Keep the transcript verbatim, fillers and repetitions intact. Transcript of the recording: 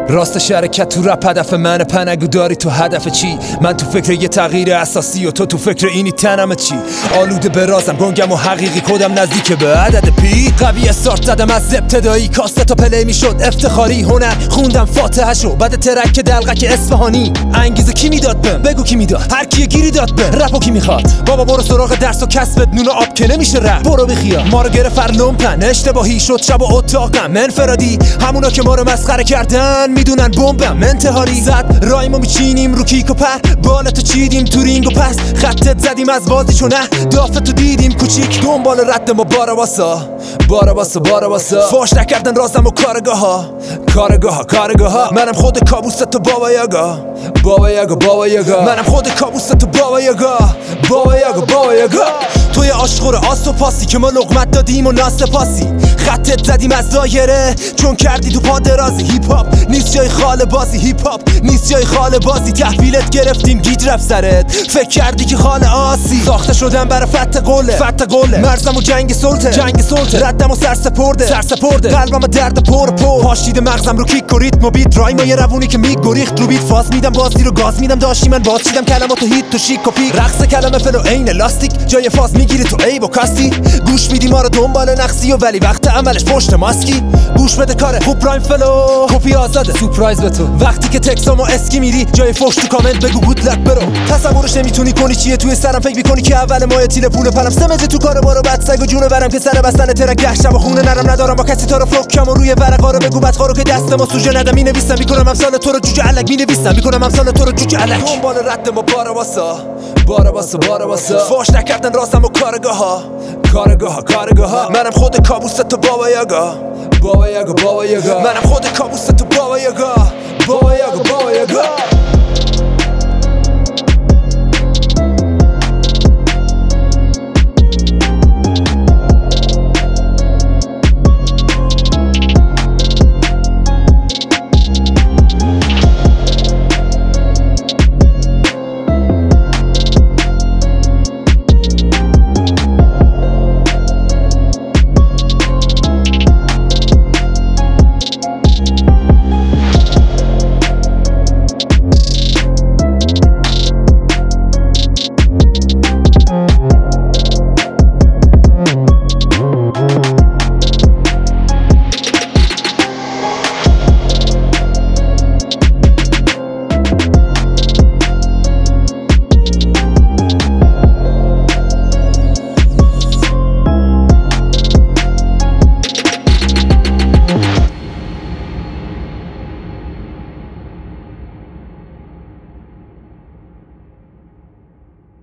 راستش حرکت تو رپ هدف منه، پنگو داری تو هدف چی؟ من تو فکر یه تغییر اساسی و تو تو فکر اینی تنم چی؟ آلوده به رازم، گنگم و حقیقی، کدم نزدیک به عدد پی. قوی استارت زدم از ابتدایی، کاسته تا پلی میشد افتخاری. هنر خوندم فاتحه شو بعد ترک دلقک اصفهانی. انگیزه کی میداد بهم؟ بگو کی میداد؟ هر کی گیری داد بهم؟ رپو کی میخواد؟ بابا برو سراغ درس و کسبت، نون و آب که نمیشه رپ. برو بخیا ما رو گرفت فرلوم پن، اشتباهی شد شب و اتاقم منفرادی. همونا که ما رو مسخره کردن میدونن بمبم انتحاری. زد رایمو میچینیم رو کیک و پر، بالاتو چیدیم تو رینگ و پس خطت زدیم از بازی چون نه دافتو دیدیم کوچیک. دنبال رد ما بارا واسا بارا واسا بارا واسا فاش نکردن رازم و کارگاه ها کارگاه ها کارگاه ها. منم خود کابوس تو بابا یاگا بابا یاگا بابا یاگا. منم خود کابوس تو بابا یاگا بابا یاگا بابا یاگا. توی آشخور آس و پاسی که ما لقمت دادیم و ناسپاسی. خطت زدیم از دایره چون کردی تو پا درازی. هیپ هاپ نیست جای خال بازی، هیپ هاپ نیست جای خال بازی. تحویلت گرفتیم گیج رفت سرت، فکر کردی که خال آسی. ساخته شدم برای فتح قوله فتح قوله. مرزم و جنگ سلطه جنگ سلطه. ردم و سرسپرده سرسپرده. قلبم و درد پر پر. پاشیده مغزم رو کیک و ریتم و بیت. رایما یه روونی که میگریخت رو بیت. فاز میدم بازی رو گاز میدم داشتی من باز چیدم کلماتو هیت تو شیک و پیک. رقص کلمه فلو عین لاستیک، جای فاز میگیری تو عیب و کاستی. گوش میدی ما رو دنبال نقصی و ولی وقت عملش پشت ماسکی. گوش بده کاره خوب پرایم فلو کپی آزاده سورپرایز به تو. وقتی که تکسامو اسکی میری جای فوش تو کامنت بگو گود لک برو. تصورش نمیتونی کنی چیه توی سرم، فکر میکنی که اول ماه تیل پول پلم. سمجه تو کارو بارو بعد سگ و جون برم که سر بستن ترک ده شب و خونه نرم ندارم با کسی تا رو فلوکم و روی ورقا رو بگو بدخارو که دست ما سوژه ندم. مینویسم میکنم امثال تو رو جوجه الک مینویسم میکنم امثال تو رو جوجه الک. دنبال رد ما بارا واسا بارا واسا بارا واسا فاش نکردن رازم و کارگاه ها کارگاه ها کارگاه ها. منم خود کابوس تو بابا یاگا بابا یاگا بابا یاگا. منم خود کابوس تو بابا یاگا بابا یاگا بابا یاگا.